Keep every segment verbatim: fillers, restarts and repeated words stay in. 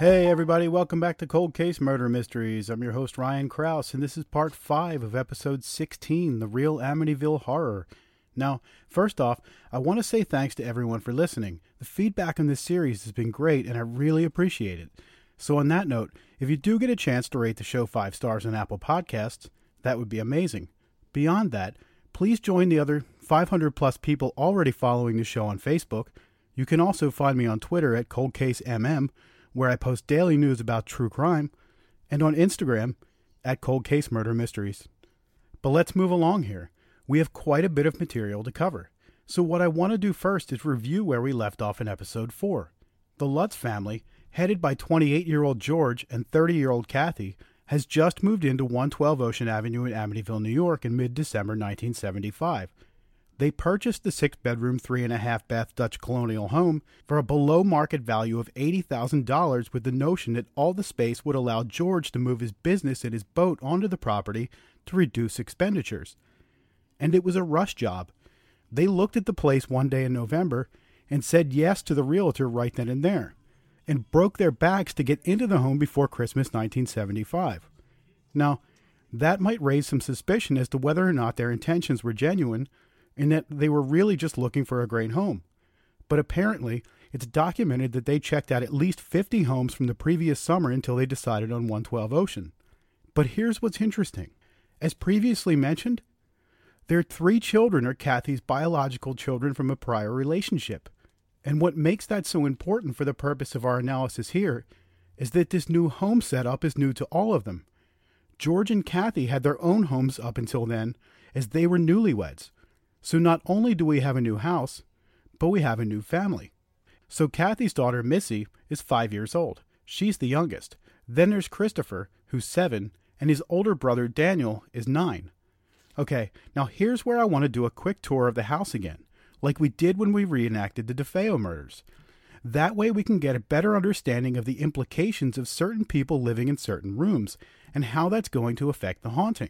Hey everybody, welcome back to Cold Case Murder Mysteries. I'm your host Ryan Krause, and this is part five of episode sixteen, The Real Amityville Horror. Now, first off, I want to say thanks to everyone for listening. The feedback on this series has been great, and I really appreciate it. So on that note, if you do get a chance to rate the show five stars on Apple Podcasts, that would be amazing. Beyond that, please join the other five hundred plus people already following the show on Facebook. You can also find me on Twitter at ColdCaseMM, where I post daily news about true crime, and on Instagram at Cold Case Murder Mysteries. But let's move along here. We have quite a bit of material to cover. So what I want to do first is review where we left off in episode four. The Lutz family, headed by twenty-eight-year-old George and thirty-year-old Kathy, has just moved into one twelve Ocean Avenue in Amityville, New York in mid-December nineteen seventy-five. They purchased the six-bedroom, three-and-a-half-bath Dutch colonial home for a below-market value of eighty thousand dollars with the notion that all the space would allow George to move his business and his boat onto the property to reduce expenditures. And it was a rush job. They looked at the place one day in November and said yes to the realtor right then and there, and broke their backs to get into the home before Christmas nineteen seventy-five. Now, that might raise some suspicion as to whether or not their intentions were genuine, and that they were really just looking for a great home. But apparently, it's documented that they checked out at least fifty homes from the previous summer until they decided on one twelve Ocean. But here's what's interesting. As previously mentioned, their three children are Kathy's biological children from a prior relationship. And what makes that so important for the purpose of our analysis here is that this new home setup is new to all of them. George and Kathy had their own homes up until then, as they were newlyweds. So not only do we have a new house, but we have a new family. So Kathy's daughter, Missy, is five years old. She's the youngest. Then there's Christopher, who's seven, and his older brother, Daniel, is nine. Okay, now here's where I want to do a quick tour of the house again, like we did when we reenacted the DeFeo murders. That way we can get a better understanding of the implications of certain people living in certain rooms, and how that's going to affect the haunting.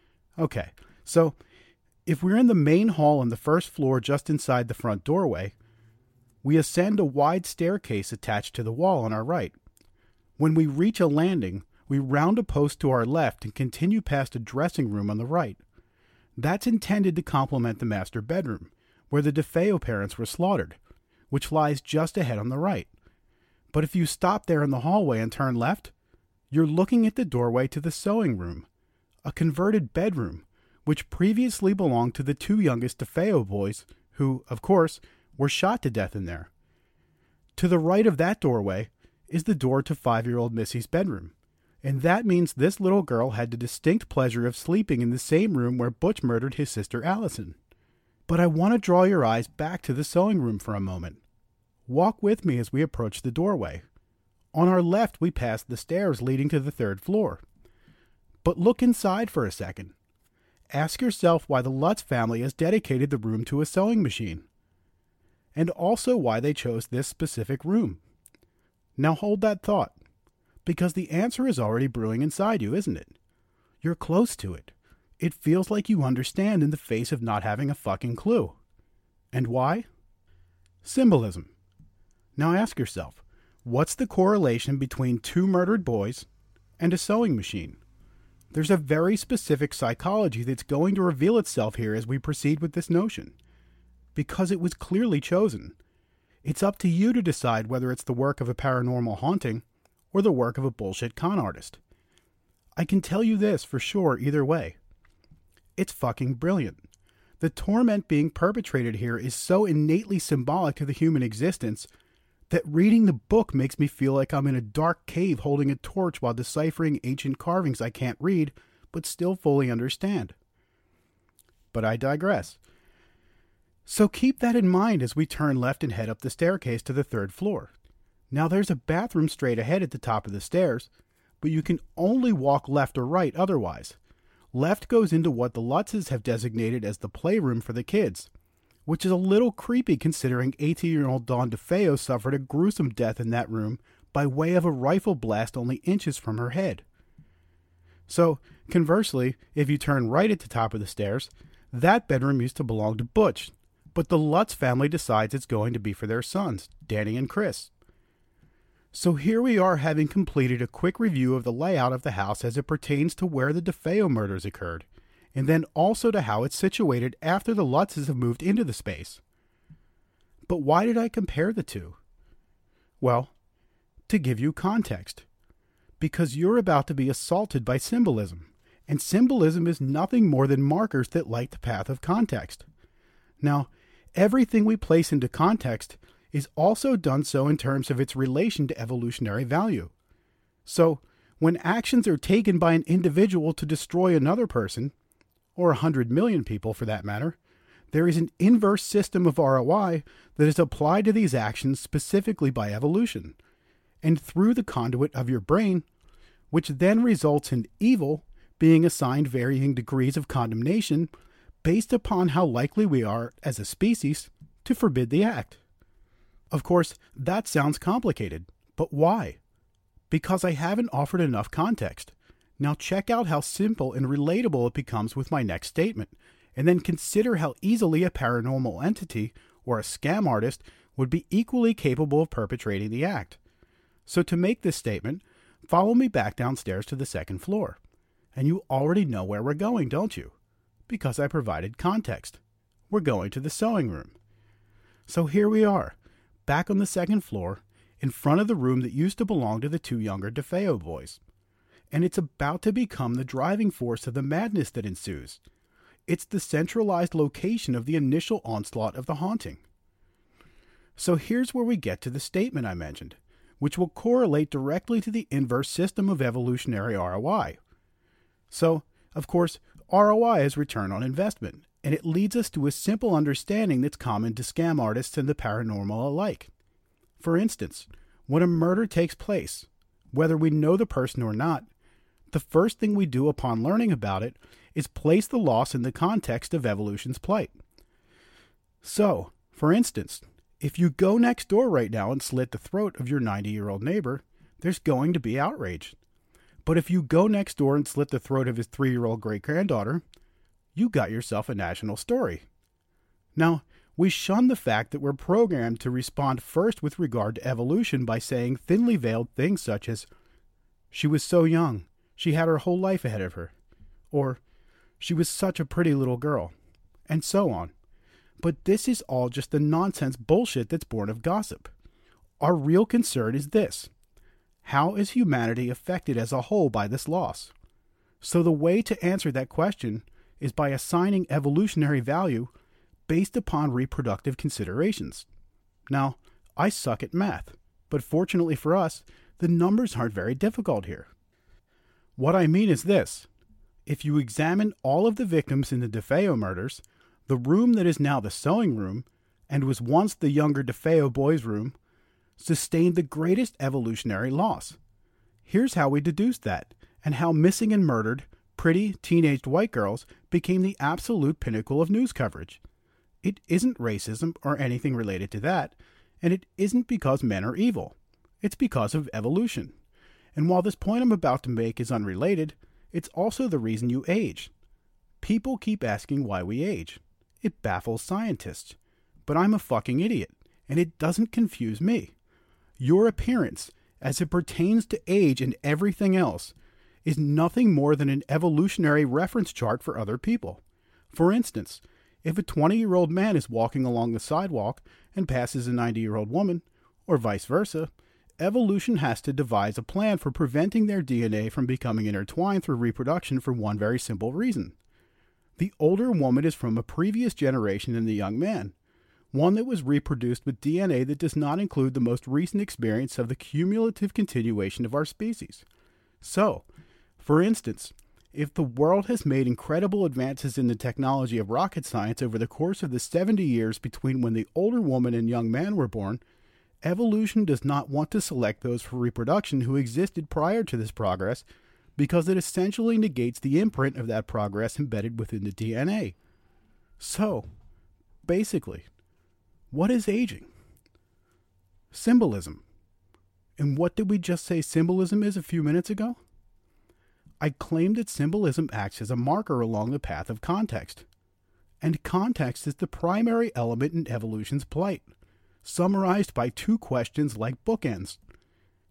Okay, so if we're in the main hall on the first floor just inside the front doorway, we ascend a wide staircase attached to the wall on our right. When we reach a landing, we round a post to our left and continue past a dressing room on the right. That's intended to complement the master bedroom, where the DeFeo parents were slaughtered, which lies just ahead on the right. But if you stop there in the hallway and turn left, you're looking at the doorway to the sewing room, a converted bedroom, which previously belonged to the two youngest DeFeo boys, who, of course, were shot to death in there. To the right of that doorway is the door to five-year-old Missy's bedroom, and that means this little girl had the distinct pleasure of sleeping in the same room where Butch murdered his sister Allison. But I want to draw your eyes back to the sewing room for a moment. Walk with me as we approach the doorway. On our left, we pass the stairs leading to the third floor. But look inside for a second. Ask yourself why the Lutz family has dedicated the room to a sewing machine, and also why they chose this specific room. Now hold that thought, because the answer is already brewing inside you, isn't it? You're close to it. It feels like you understand in the face of not having a fucking clue. And why? Symbolism. Now ask yourself, what's the correlation between two murdered boys and a sewing machine? There's a very specific psychology that's going to reveal itself here as we proceed with this notion, because it was clearly chosen. It's up to you to decide whether it's the work of a paranormal haunting or the work of a bullshit con artist. I can tell you this for sure either way. It's fucking brilliant. The torment being perpetrated here is so innately symbolic to the human existence that reading the book makes me feel like I'm in a dark cave holding a torch while deciphering ancient carvings I can't read, but still fully understand. But I digress. So keep that in mind as we turn left and head up the staircase to the third floor. Now there's a bathroom straight ahead at the top of the stairs, but you can only walk left or right otherwise. Left goes into what the Lutzes have designated as the playroom for the kids, which is a little creepy considering eighteen-year-old Dawn DeFeo suffered a gruesome death in that room by way of a rifle blast only inches from her head. So, conversely, if you turn right at the top of the stairs, that bedroom used to belong to Butch, but the Lutz family decides it's going to be for their sons, Danny and Chris. So here we are, having completed a quick review of the layout of the house as it pertains to where the DeFeo murders occurred, and then also to how it's situated after the Lutzes have moved into the space. But why did I compare the two? Well, to give you context. Because you're about to be assaulted by symbolism, and symbolism is nothing more than markers that light the path of context. Now, everything we place into context is also done so in terms of its relation to evolutionary value. So, when actions are taken by an individual to destroy another person, or a hundred million people for that matter, there is an inverse system of R O I that is applied to these actions specifically by evolution, and through the conduit of your brain, which then results in evil being assigned varying degrees of condemnation based upon how likely we are as a species to forbid the act. Of course, that sounds complicated, but why? Because I haven't offered enough context. Now check out how simple and relatable it becomes with my next statement, and then consider how easily a paranormal entity or a scam artist would be equally capable of perpetrating the act. So to make this statement, follow me back downstairs to the second floor. And you already know where we're going, don't you? Because I provided context. We're going to the sewing room. So here we are, back on the second floor, in front of the room that used to belong to the two younger DeFeo boys. And it's about to become the driving force of the madness that ensues. It's the centralized location of the initial onslaught of the haunting. So here's where we get to the statement I mentioned, which will correlate directly to the inverse system of evolutionary R O I. So, of course, R O I is return on investment, and it leads us to a simple understanding that's common to scam artists and the paranormal alike. For instance, when a murder takes place, whether we know the person or not, the first thing we do upon learning about it is place the loss in the context of evolution's plight. So, for instance, if you go next door right now and slit the throat of your ninety-year-old neighbor, there's going to be outrage. But if you go next door and slit the throat of his three-year-old great-granddaughter, you got yourself a national story. Now, we shun the fact that we're programmed to respond first with regard to evolution by saying thinly veiled things such as, "She was so young, she had her whole life ahead of her," or "She was such a pretty little girl," and so on. But this is all just the nonsense bullshit that's born of gossip. Our real concern is this: how is humanity affected as a whole by this loss? So the way to answer that question is by assigning evolutionary value based upon reproductive considerations. Now, I suck at math, but fortunately for us, the numbers aren't very difficult here. What I mean is this: if you examine all of the victims in the DeFeo murders, the room that is now the sewing room, and was once the younger DeFeo boys' room, sustained the greatest evolutionary loss. Here's how we deduced that, and how missing and murdered, pretty, teenaged white girls became the absolute pinnacle of news coverage. It isn't racism or anything related to that, and it isn't because men are evil. It's because of evolution. And while this point I'm about to make is unrelated, it's also the reason you age. People keep asking why we age. It baffles scientists. But I'm a fucking idiot, and it doesn't confuse me. Your appearance, as it pertains to age and everything else, is nothing more than an evolutionary reference chart for other people. For instance, if a twenty-year-old man is walking along the sidewalk and passes a ninety-year-old woman, or vice versa, evolution has to devise a plan for preventing their D N A from becoming intertwined through reproduction for one very simple reason. The older woman is from a previous generation than the young man, one that was reproduced with D N A that does not include the most recent experience of the cumulative continuation of our species. So, for instance, if the world has made incredible advances in the technology of rocket science over the course of the seventy years between when the older woman and young man were born, evolution does not want to select those for reproduction who existed prior to this progress, because it essentially negates the imprint of that progress embedded within the D N A. So, basically, what is aging? Symbolism. And what did we just say symbolism is a few minutes ago? I claimed that symbolism acts as a marker along the path of context. And context is the primary element in evolution's plight, summarized by two questions like bookends.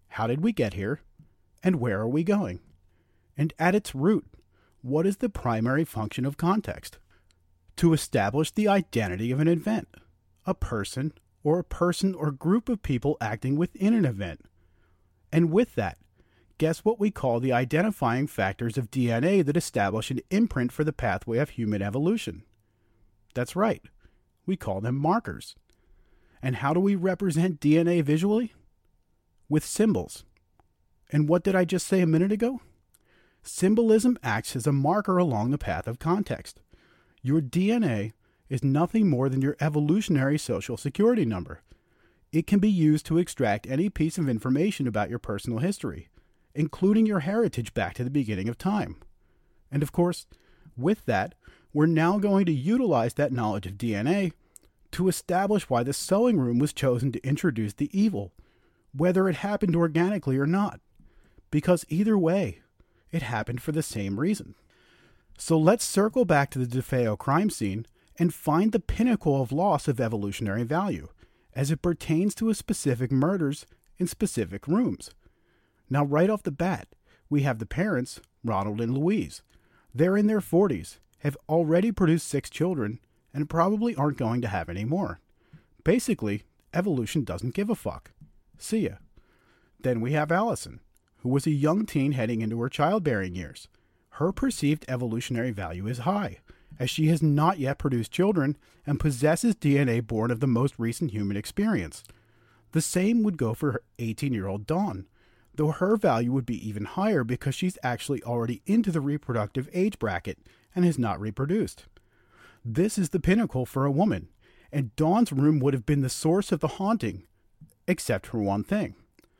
How did we get here? And where are we going? And at its root, what is the primary function of context? To establish the identity of an event, a person, or a person or group of people acting within an event. And with that, guess what we call the identifying factors of D N A that establish an imprint for the pathway of human evolution? That's right, we call them markers. And how do we represent D N A visually? With symbols. And what did I just say a minute ago? Symbolism acts as a marker along the path of context. Your D N A is nothing more than your evolutionary social security number. It can be used to extract any piece of information about your personal history, including your heritage back to the beginning of time. And of course, with that, we're now going to utilize that knowledge of D N A to establish why the sewing room was chosen to introduce the evil, whether it happened organically or not. Because either way, it happened for the same reason. So let's circle back to the DeFeo crime scene and find the pinnacle of loss of evolutionary value as it pertains to a specific murders in specific rooms. Now, right off the bat, we have the parents, Ronald and Louise. They're in their forties, have already produced six children, and probably aren't going to have any more. Basically, evolution doesn't give a fuck. See ya. Then we have Allison, who was a young teen heading into her childbearing years. Her perceived evolutionary value is high, as she has not yet produced children and possesses D N A born of the most recent human experience. The same would go for her eighteen-year-old Dawn, though her value would be even higher because she's actually already into the reproductive age bracket and has not reproduced. This is the pinnacle for a woman, and Dawn's room would have been the source of the haunting, except for one thing.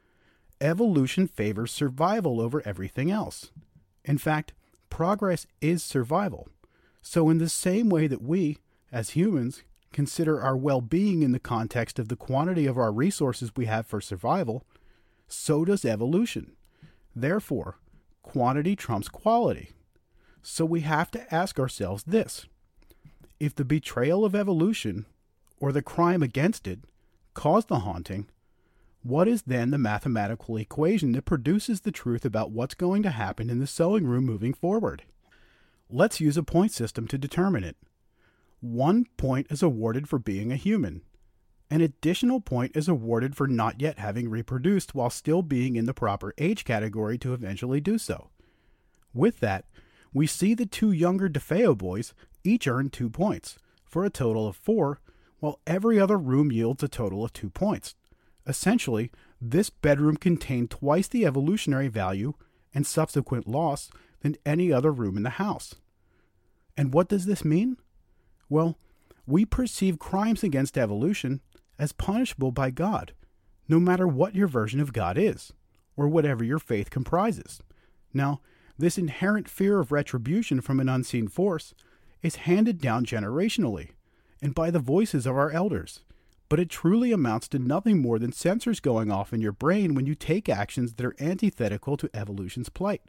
Evolution favors survival over everything else. In fact, progress is survival. So in the same way that we, as humans, consider our well-being in the context of the quantity of our resources we have for survival, so does evolution. Therefore, quantity trumps quality. So we have to ask ourselves this. If the betrayal of evolution, or the crime against it, caused the haunting, what is then the mathematical equation that produces the truth about what's going to happen in the sewing room moving forward? Let's use a point system to determine it. One point is awarded for being a human. An additional point is awarded for not yet having reproduced while still being in the proper age category to eventually do so. With that, we see the two younger DeFeo boys each earn two points, for a total of four, while every other room yields a total of two points. Essentially, this bedroom contained twice the evolutionary value and subsequent loss than any other room in the house. And what does this mean? Well, we perceive crimes against evolution as punishable by God, no matter what your version of God is, or whatever your faith comprises. Now, this inherent fear of retribution from an unseen force is handed down generationally, and by the voices of our elders, but it truly amounts to nothing more than sensors going off in your brain when you take actions that are antithetical to evolution's plight.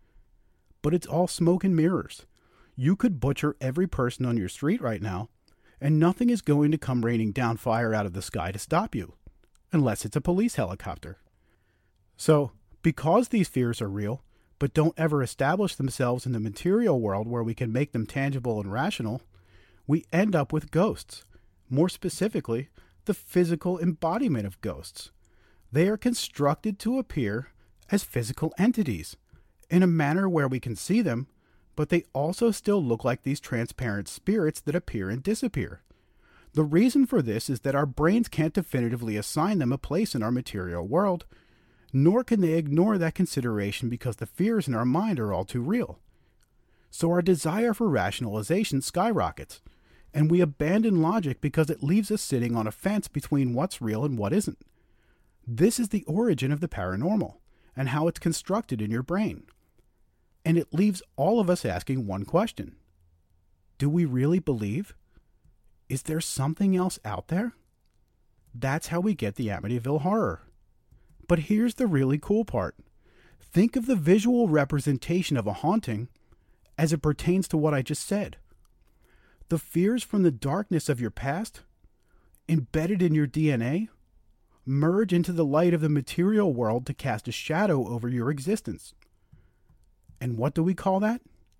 But it's all smoke and mirrors. You could butcher every person on your street right now, and nothing is going to come raining down fire out of the sky to stop you, unless it's a police helicopter. So, because these fears are real, but don't ever establish themselves in the material world where we can make them tangible and rational, we end up with ghosts. More specifically, the physical embodiment of ghosts. They are constructed to appear as physical entities, in a manner where we can see them, but they also still look like these transparent spirits that appear and disappear. The reason for this is that our brains can't definitively assign them a place in our material world, nor can they ignore that consideration because the fears in our mind are all too real. So our desire for rationalization skyrockets, and we abandon logic because it leaves us sitting on a fence between what's real and what isn't. This is the origin of the paranormal, and how it's constructed in your brain. And it leaves all of us asking one question. Do we really believe? Is there something else out there? That's how we get the Amityville Horror. But here's the really cool part. Think of the visual representation of a haunting as it pertains to what I just said. The fears from the darkness of your past, embedded in your D N A, merge into the light of the material world to cast a shadow over your existence. And what do we call that?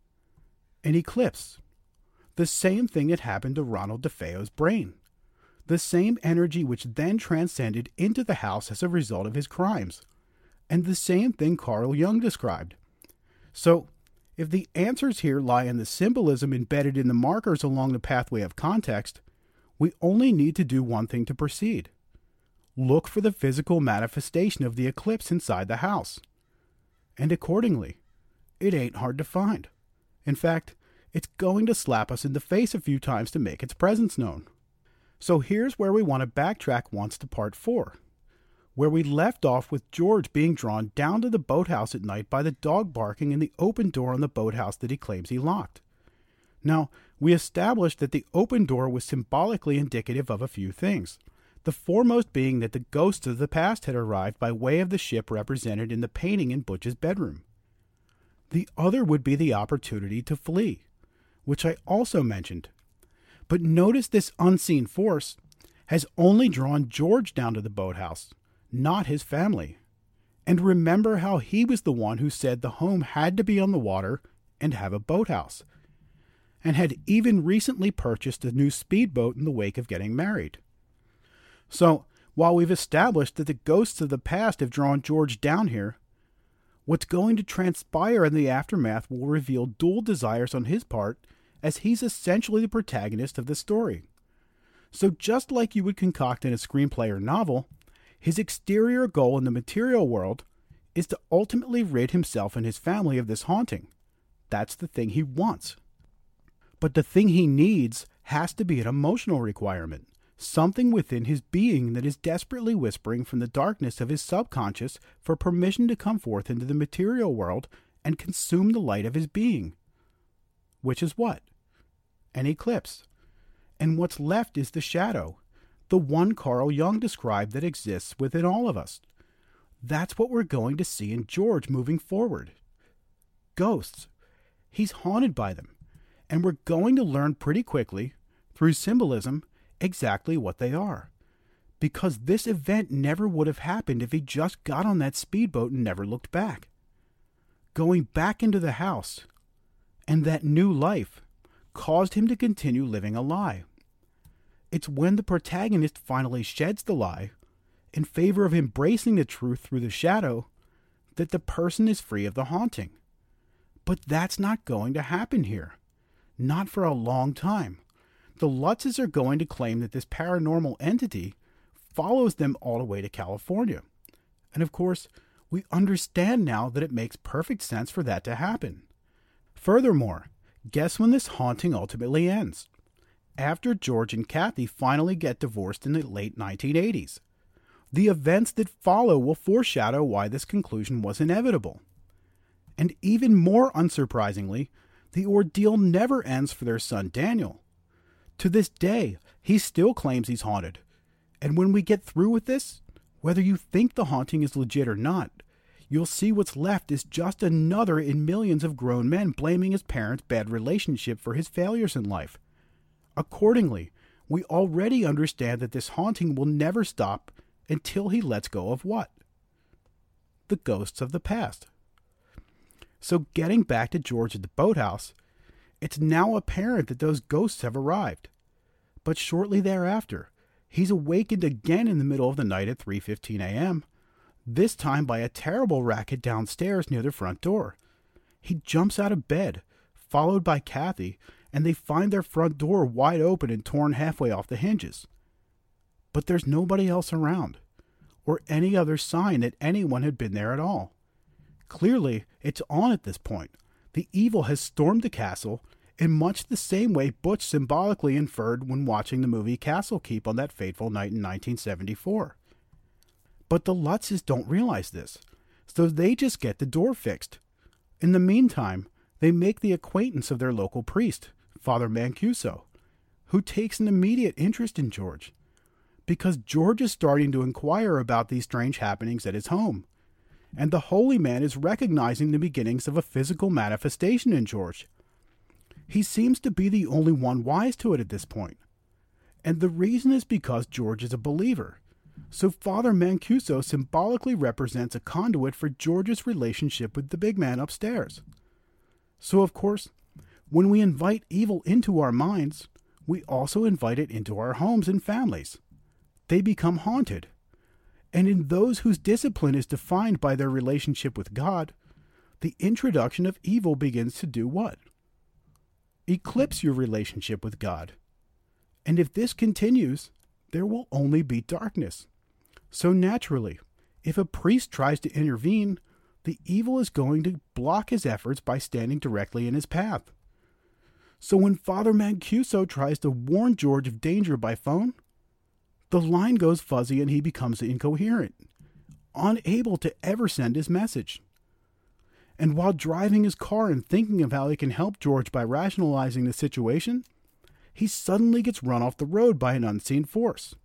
An eclipse. The same thing that happened to Ronald DeFeo's brain. The same energy which then transcended into the house as a result of his crimes. And the same thing Carl Jung described. So, if the answers here lie in the symbolism embedded in the markers along the pathway of context, we only need to do one thing to proceed. Look for the physical manifestation of the eclipse inside the house. And accordingly, it ain't hard to find. In fact, it's going to slap us in the face a few times to make its presence known. So here's where we want to backtrack once to part four, where we left off with George being drawn down to the boathouse at night by the dog barking and the open door on the boathouse that he claims he locked. Now, we established that the open door was symbolically indicative of a few things, the foremost being that the ghosts of the past had arrived by way of the ship represented in the painting in Butch's bedroom. The other would be the opportunity to flee, which I also mentioned. But notice this unseen force has only drawn George down to the boathouse, not his family. And remember how he was the one who said the home had to be on the water and have a boathouse, and had even recently purchased a new speedboat in the wake of getting married. So, while we've established that the ghosts of the past have drawn George down here, what's going to transpire in the aftermath will reveal dual desires on his part, as he's essentially the protagonist of the story. So just like you would concoct in a screenplay or novel, his exterior goal in the material world is to ultimately rid himself and his family of this haunting. That's the thing he wants. But the thing he needs has to be an emotional requirement, something within his being that is desperately whispering from the darkness of his subconscious for permission to come forth into the material world and consume the light of his being. Which is what? An eclipse. And what's left is the shadow, the one Carl Jung described that exists within all of us. That's what we're going to see in George moving forward. Ghosts. He's haunted by them, and we're going to learn pretty quickly, through symbolism, exactly what they are. Because this event never would have happened if he just got on that speedboat and never looked back. Going back into the house, and that new life, caused him to continue living a lie. It's when the protagonist finally sheds the lie, in favor of embracing the truth through the shadow, that the person is free of the haunting. But that's not going to happen here. Not for a long time. The Lutzes are going to claim that this paranormal entity follows them all the way to California. And of course, we understand now that it makes perfect sense for that to happen. Furthermore, guess when this haunting ultimately ends? After George and Kathy finally get divorced in the late nineteen eighties. The events that follow will foreshadow why this conclusion was inevitable. And even more unsurprisingly, the ordeal never ends for their son Daniel. To this day, he still claims he's haunted. And when we get through with this, whether you think the haunting is legit or not, you'll see what's left is just another in millions of grown men blaming his parents' bad relationship for his failures in life. Accordingly, we already understand that this haunting will never stop until he lets go of what? The ghosts of the past. So getting back to George at the boathouse, it's now apparent that those ghosts have arrived. But shortly thereafter, he's awakened again in the middle of the night at three fifteen a.m., this time by a terrible racket downstairs near the front door. He jumps out of bed, followed by Kathy, and they find their front door wide open and torn halfway off the hinges. But there's nobody else around, or any other sign that anyone had been there at all. Clearly, it's on at this point. The evil has stormed the castle in much the same way Butch symbolically inferred when watching the movie Castle Keep on that fateful night in nineteen seventy-four. But the Lutzes don't realize this, so they just get the door fixed. In the meantime, they make the acquaintance of their local priest, Father Mancuso, who takes an immediate interest in George, because George is starting to inquire about these strange happenings at his home, and the holy man is recognizing the beginnings of a physical manifestation in George. He seems to be the only one wise to it at this point, and the reason is because George is a believer. So Father Mancuso symbolically represents a conduit for George's relationship with the big man upstairs. So of course, when we invite evil into our minds, we also invite it into our homes and families. They become haunted. And in those whose discipline is defined by their relationship with God, the introduction of evil begins to do what? Eclipse your relationship with God. And if this continues, there will only be darkness. So naturally, if a priest tries to intervene, the evil is going to block his efforts by standing directly in his path. So when Father Mancuso tries to warn George of danger by phone, the line goes fuzzy and he becomes incoherent, unable to ever send his message. And while driving his car and thinking of how he can help George by rationalizing the situation, he suddenly gets run off the road by an unseen force.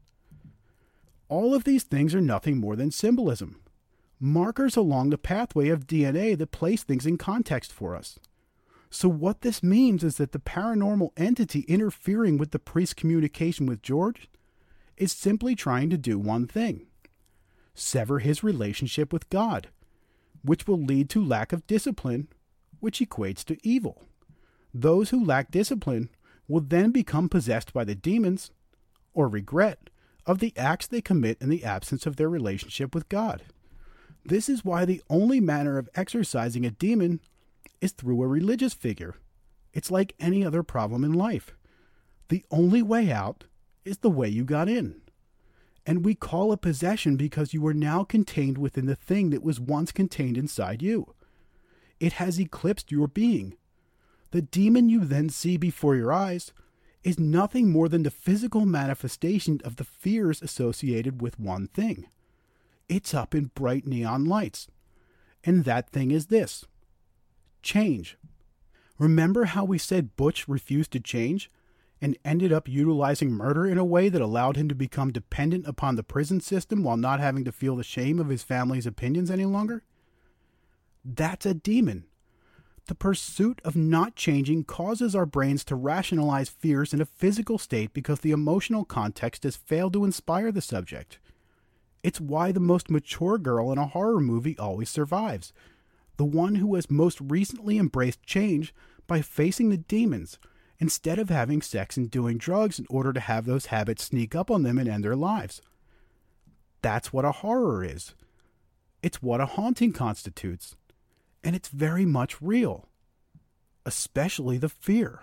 All of these things are nothing more than symbolism, markers along the pathway of D N A that place things in context for us. So what this means is that the paranormal entity interfering with the priest's communication with George is simply trying to do one thing: sever his relationship with God, which will lead to lack of discipline, which equates to evil. Those who lack discipline will then become possessed by the demons, or regret, of the acts they commit in the absence of their relationship with God. This is why the only manner of exorcising a demon is through a religious figure. It's like any other problem in life. The only way out is the way you got in. And we call it possession because you are now contained within the thing that was once contained inside you. It has eclipsed your being. The demon you then see before your eyes is nothing more than the physical manifestation of the fears associated with one thing. It's up in bright neon lights. And that thing is this: change. Remember how we said Butch refused to change and ended up utilizing murder in a way that allowed him to become dependent upon the prison system while not having to feel the shame of his family's opinions any longer? That's a demon. The pursuit of not changing causes our brains to rationalize fears in a physical state because the emotional context has failed to inspire the subject. It's why the most mature girl in a horror movie always survives, the one who has most recently embraced change by facing the demons, instead of having sex and doing drugs in order to have those habits sneak up on them and end their lives. That's what a horror is. It's what a haunting constitutes. And it's very much real. Especially the fear.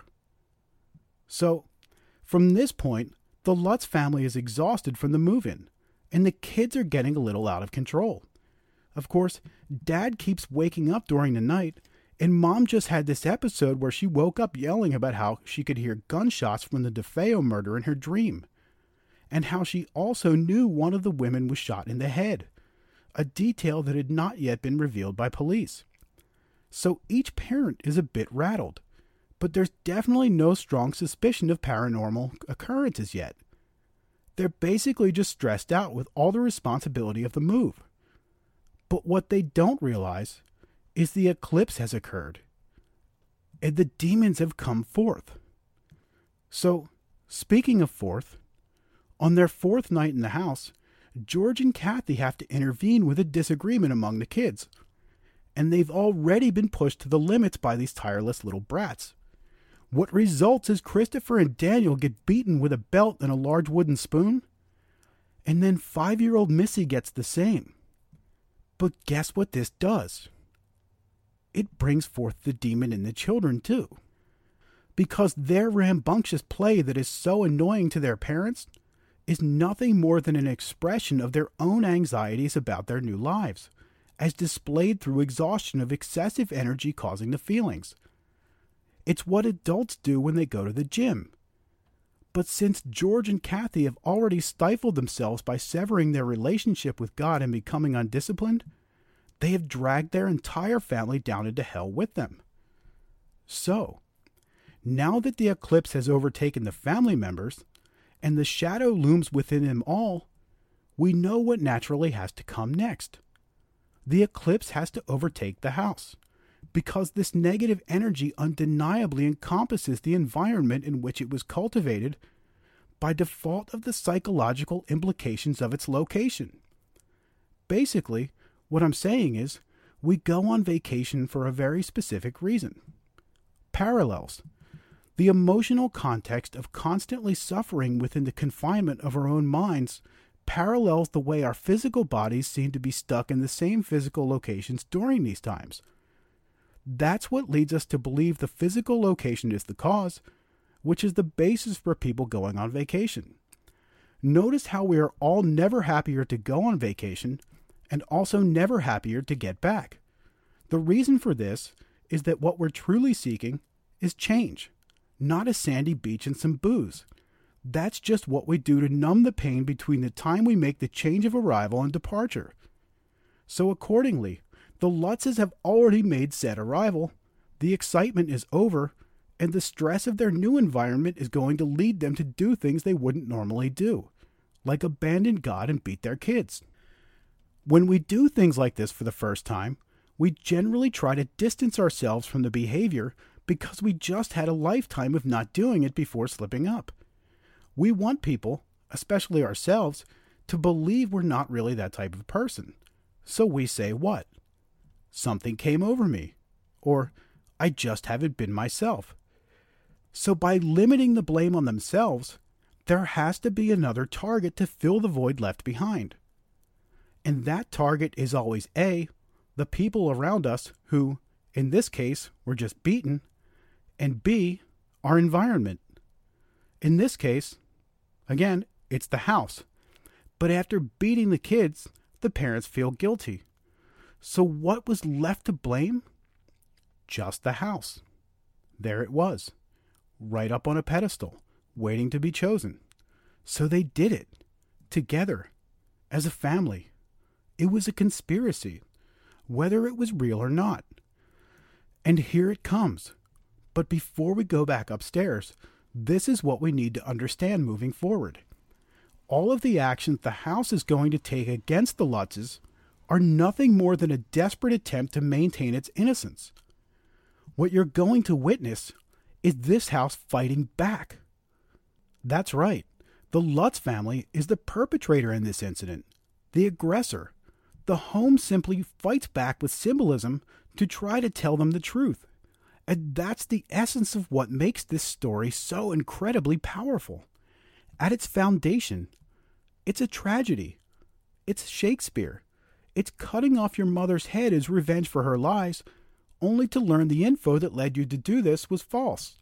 So, from this point, the Lutz family is exhausted from the move-in, and the kids are getting a little out of control. Of course, Dad keeps waking up during the night, and Mom just had this episode where she woke up yelling about how she could hear gunshots from the DeFeo murder in her dream, and how she also knew one of the women was shot in the head, a detail that had not yet been revealed by police. So each parent is a bit rattled, but there's definitely no strong suspicion of paranormal occurrences yet. They're basically just stressed out with all the responsibility of the move. But what they don't realize is the eclipse has occurred, and the demons have come forth. So, speaking of forth, on their fourth night in the house, George and Kathy have to intervene with a disagreement among the kids, and they've already been pushed to the limits by these tireless little brats. What results is Christopher and Daniel get beaten with a belt and a large wooden spoon, and then five-year-old Missy gets the same. But guess what this does? It brings forth the demon in the children, too. Because their rambunctious play that is so annoying to their parents is nothing more than an expression of their own anxieties about their new lives, as displayed through exhaustion of excessive energy causing the feelings. It's what adults do when they go to the gym. But since George and Kathy have already stifled themselves by severing their relationship with God and becoming undisciplined, they have dragged their entire family down into hell with them. So, now that the eclipse has overtaken the family members, and the shadow looms within them all, we know what naturally has to come next. The eclipse has to overtake the house, because this negative energy undeniably encompasses the environment in which it was cultivated by default of the psychological implications of its location. Basically, what I'm saying is, we go on vacation for a very specific reason. Parallels. The emotional context of constantly suffering within the confinement of our own minds parallels the way our physical bodies seem to be stuck in the same physical locations during these times. That's what leads us to believe the physical location is the cause, which is the basis for people going on vacation. Notice how we are all never happier to go on vacation and also never happier to get back. The reason for this is that what we're truly seeking is change, not a sandy beach and some booze. That's just what we do to numb the pain between the time we make the change of arrival and departure. So accordingly, the Lutzes have already made said arrival, the excitement is over, and the stress of their new environment is going to lead them to do things they wouldn't normally do, like abandon God and beat their kids. When we do things like this for the first time, we generally try to distance ourselves from the behavior because we just had a lifetime of not doing it before slipping up. We want people, especially ourselves, to believe we're not really that type of person. So we say what? Something came over me. Or, I just haven't been myself. So by limiting the blame on themselves, there has to be another target to fill the void left behind. And that target is always A, the people around us who, in this case, were just beaten, and B, our environment. In this case, again, it's the house. But after beating the kids, the parents feel guilty. So what was left to blame? Just the house. There it was, right up on a pedestal, waiting to be chosen. So they did it, together, as a family. It was a conspiracy, whether it was real or not. And here it comes. But before we go back upstairs, this is what we need to understand moving forward. All of the actions the house is going to take against the Lutzes are nothing more than a desperate attempt to maintain its innocence. What you're going to witness is this house fighting back. That's right. The Lutz family is the perpetrator in this incident, the aggressor. The home simply fights back with symbolism to try to tell them the truth. And that's the essence of what makes this story so incredibly powerful. At its foundation, it's a tragedy. It's Shakespeare. It's cutting off your mother's head as revenge for her lies, only to learn the info that led you to do this was false.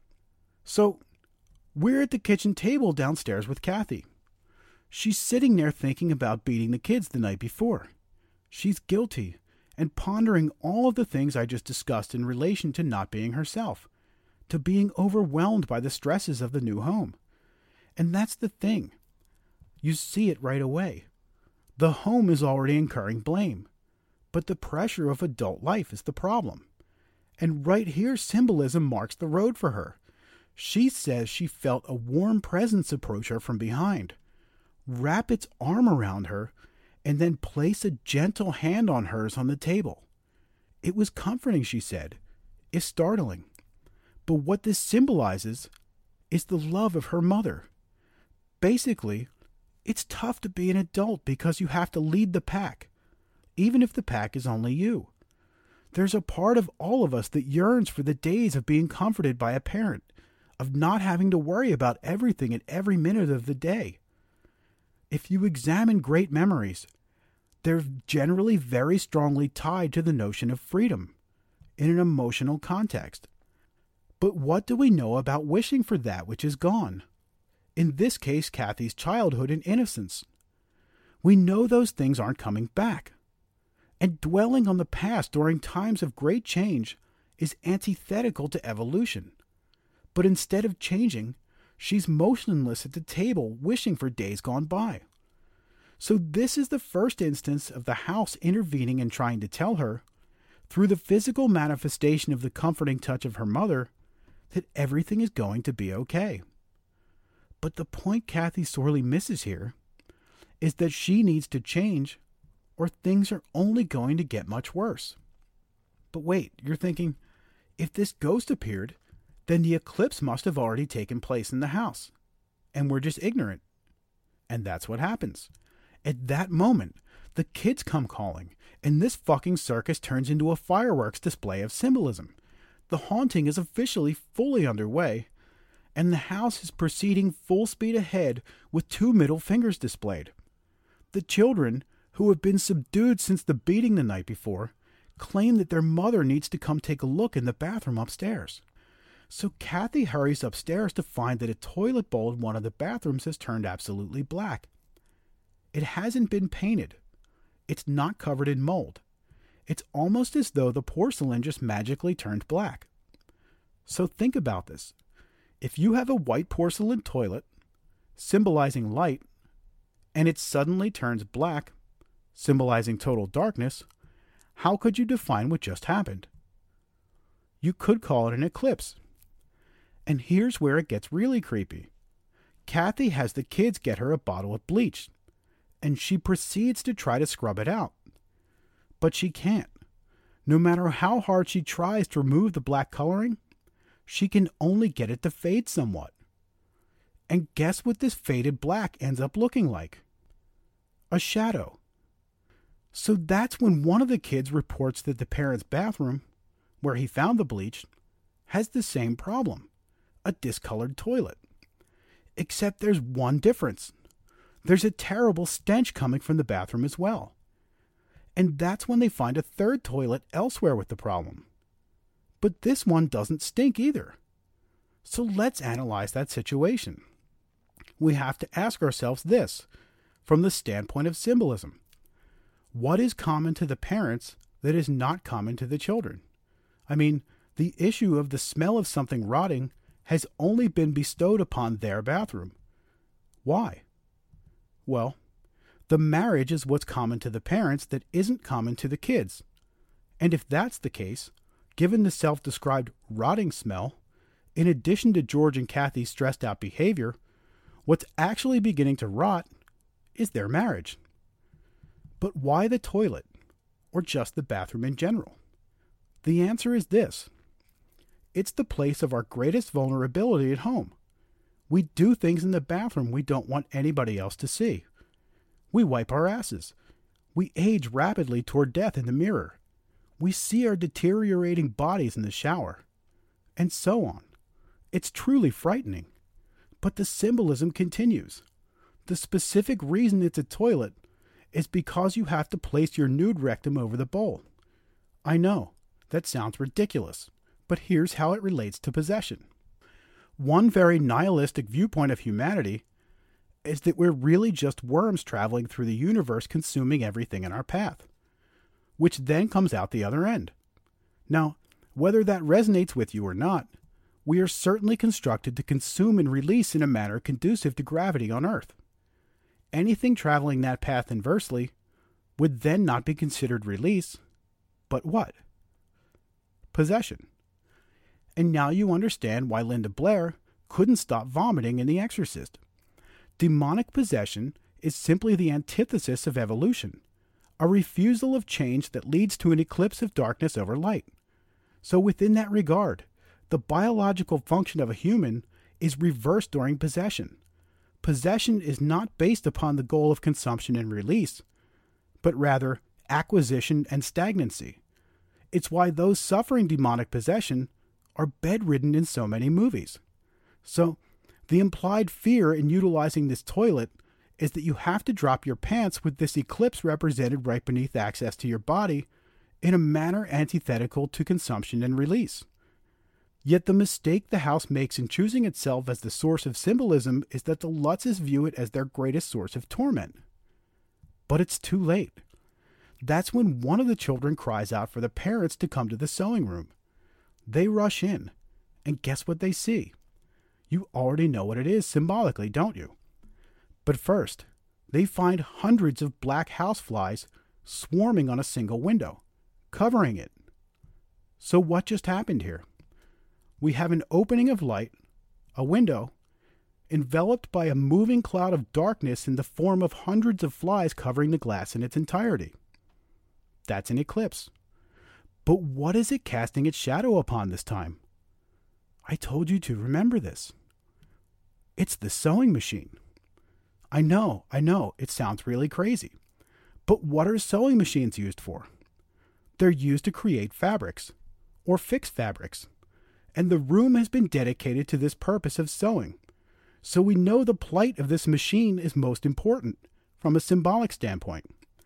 So, we're at the kitchen table downstairs with Kathy. She's sitting there thinking about beating the kids the night before. She's guilty and pondering all of the things I just discussed in relation to not being herself, to being overwhelmed by the stresses of the new home. And that's the thing. You see it right away. The home is already incurring blame, but the pressure of adult life is the problem. And right here, symbolism marks the road for her. She says she felt a warm presence approach her from behind, wrap its arm around her, and then place a gentle hand on hers on the table. It was comforting, she said, if startling. But what this symbolizes is the love of her mother. Basically, it's tough to be an adult because you have to lead the pack, even if the pack is only you. There's a part of all of us that yearns for the days of being comforted by a parent, of not having to worry about everything at every minute of the day. If you examine great memories, they're generally very strongly tied to the notion of freedom in an emotional context. But what do we know about wishing for that which is gone? In this case, Kathy's childhood and innocence. We know those things aren't coming back. And dwelling on the past during times of great change is antithetical to evolution. But instead of changing, she's motionless at the table, wishing for days gone by. So this is the first instance of the house intervening and trying to tell her, through the physical manifestation of the comforting touch of her mother, that everything is going to be okay. But the point Kathy sorely misses here is that she needs to change, or things are only going to get much worse. But wait, you're thinking, if this ghost appeared, then the eclipse must have already taken place in the house. and we're just ignorant. And that's what happens. At that moment, the kids come calling, and this fucking circus turns into a fireworks display of symbolism. The haunting is officially fully underway, and the house is proceeding full speed ahead with two middle fingers displayed. The children, who have been subdued since the beating the night before, claim that their mother needs to come take a look in the bathroom upstairs. So Kathy hurries upstairs to find that a toilet bowl in one of the bathrooms has turned absolutely black. It hasn't been painted. It's not covered in mold. It's almost as though the porcelain just magically turned black. So think about this. If you have a white porcelain toilet, symbolizing light, and it suddenly turns black, symbolizing total darkness, how could you define what just happened? You could call it an eclipse. And here's where it gets really creepy. Kathy has the kids get her a bottle of bleach, and she proceeds to try to scrub it out. But she can't. No matter how hard she tries to remove the black coloring, she can only get it to fade somewhat. And guess what this faded black ends up looking like? A shadow. So that's when one of the kids reports that the parents' bathroom, where he found the bleach, has the same problem. A discolored toilet. Except there's one difference. There's a terrible stench coming from the bathroom as well. And that's when they find a third toilet elsewhere with the problem. But this one doesn't stink either. So let's analyze that situation. We have to ask ourselves this, from the standpoint of symbolism. What is common to the parents that is not common to the children? I mean, the issue of the smell of something rotting has only been bestowed upon their bathroom. Why? Well, the marriage is what's common to the parents that isn't common to the kids. And if that's the case, given the self-described rotting smell, in addition to George and Kathy's stressed out behavior, what's actually beginning to rot is their marriage. But why the toilet, or just the bathroom in general? The answer is this. It's the place of our greatest vulnerability at home. We do things in the bathroom we don't want anybody else to see. We wipe our asses. We age rapidly toward death in the mirror. We see our deteriorating bodies in the shower. And so on. It's truly frightening. But the symbolism continues. The specific reason it's a toilet is because you have to place your nude rectum over the bowl. I know, that sounds ridiculous. But here's how it relates to possession. One very nihilistic viewpoint of humanity is that we're really just worms traveling through the universe consuming everything in our path, which then comes out the other end. Now, whether that resonates with you or not, we are certainly constructed to consume and release in a manner conducive to gravity on Earth. Anything traveling that path inversely would then not be considered release, but what? Possession. And now you understand why Linda Blair couldn't stop vomiting in The Exorcist. Demonic possession is simply the antithesis of evolution, a refusal of change that leads to an eclipse of darkness over light. So within that regard, the biological function of a human is reversed during possession. Possession is not based upon the goal of consumption and release, but rather acquisition and stagnancy. It's why those suffering demonic possession are bedridden in so many movies. So, the implied fear in utilizing this toilet is that you have to drop your pants with this eclipse represented right beneath access to your body in a manner antithetical to consumption and release. Yet the mistake the house makes in choosing itself as the source of symbolism is that the Lutzes view it as their greatest source of torment. But it's too late. That's when one of the children cries out for the parents to come to the sewing room. They rush in, and guess what they see? You already know what it is symbolically, don't you? But first, they find hundreds of black houseflies swarming on a single window, covering it. So what just happened here? We have an opening of light, a window, enveloped by a moving cloud of darkness in the form of hundreds of flies covering the glass in its entirety. That's an eclipse. But what is it casting its shadow upon this time? I told you to remember this. It's the sewing machine. I know, I know, it sounds really crazy. But what are sewing machines used for? They're used to create fabrics, or fix fabrics. And the room has been dedicated to this purpose of sewing. So we know the plight of this machine is most important from a symbolic standpoint.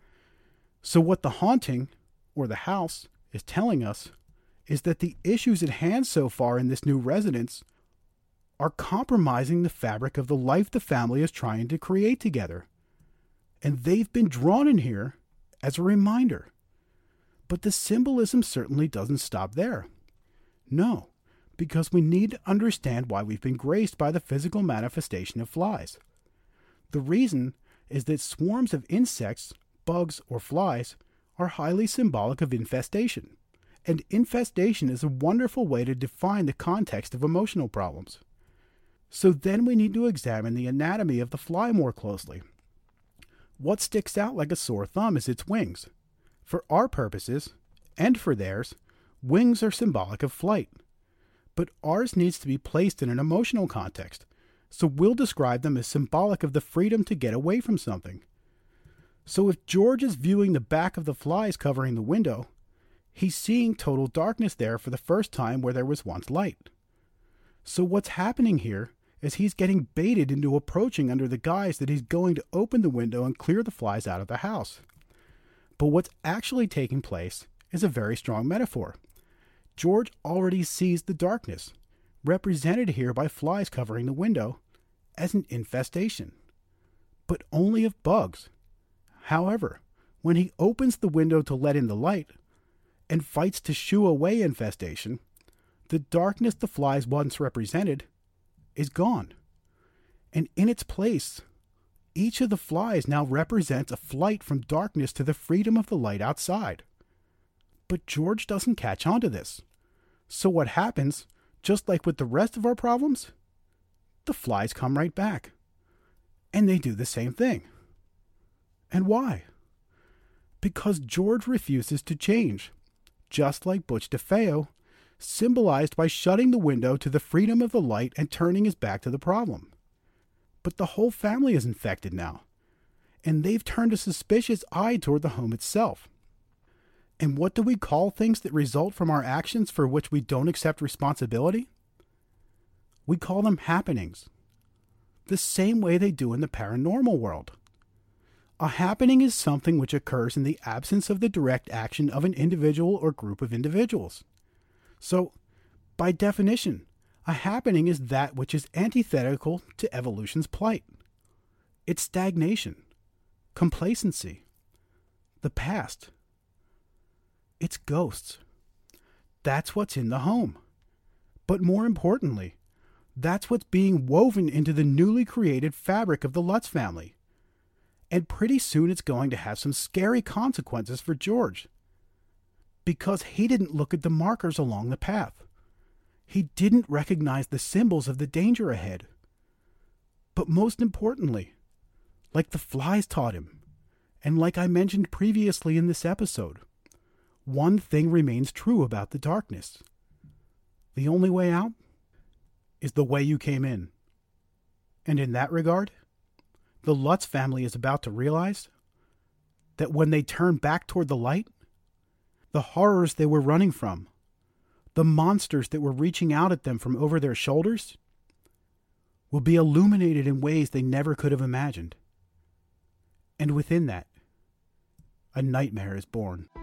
So what the haunting, or the house, is telling us is that the issues at hand so far in this new residence are compromising the fabric of the life the family is trying to create together. And they've been drawn in here as a reminder. But the symbolism certainly doesn't stop there. No, because we need to understand why we've been graced by the physical manifestation of flies. The reason is that swarms of insects, bugs, or flies are highly symbolic of infestation. And infestation is a wonderful way to define the context of emotional problems. So then we need to examine the anatomy of the fly more closely. What sticks out like a sore thumb is its wings. For our purposes, and for theirs, wings are symbolic of flight. But ours needs to be placed in an emotional context, so we'll describe them as symbolic of the freedom to get away from something. So if George is viewing the back of the flies covering the window, he's seeing total darkness there for the first time where there was once light. So what's happening here is he's getting baited into approaching under the guise that he's going to open the window and clear the flies out of the house. But what's actually taking place is a very strong metaphor. George already sees the darkness, represented here by flies covering the window, as an infestation, but only of bugs. However, when he opens the window to let in the light, and fights to shoo away infestation, the darkness the flies once represented is gone. And in its place, each of the flies now represents a flight from darkness to the freedom of the light outside. But George doesn't catch on to this. So what happens, just like with the rest of our problems? The flies come right back. And they do the same thing. And why? Because George refuses to change, just like Butch DeFeo, symbolized by shutting the window to the freedom of the light and turning his back to the problem. But the whole family is infected now, and they've turned a suspicious eye toward the home itself. And what do we call things that result from our actions for which we don't accept responsibility? We call them happenings, the same way they do in the paranormal world. A happening is something which occurs in the absence of the direct action of an individual or group of individuals. So, by definition, a happening is that which is antithetical to evolution's plight. It's stagnation, complacency, the past. It's ghosts. That's what's in the home. But more importantly, that's what's being woven into the newly created fabric of the Lutz family. And pretty soon it's going to have some scary consequences for George. Because he didn't look at the markers along the path. He didn't recognize the symbols of the danger ahead. But most importantly, like the flies taught him, and like I mentioned previously in this episode, one thing remains true about the darkness. The only way out is the way you came in. And in that regard, the Lutz family is about to realize that when they turn back toward the light, the horrors they were running from, the monsters that were reaching out at them from over their shoulders, will be illuminated in ways they never could have imagined. And within that, a nightmare is born.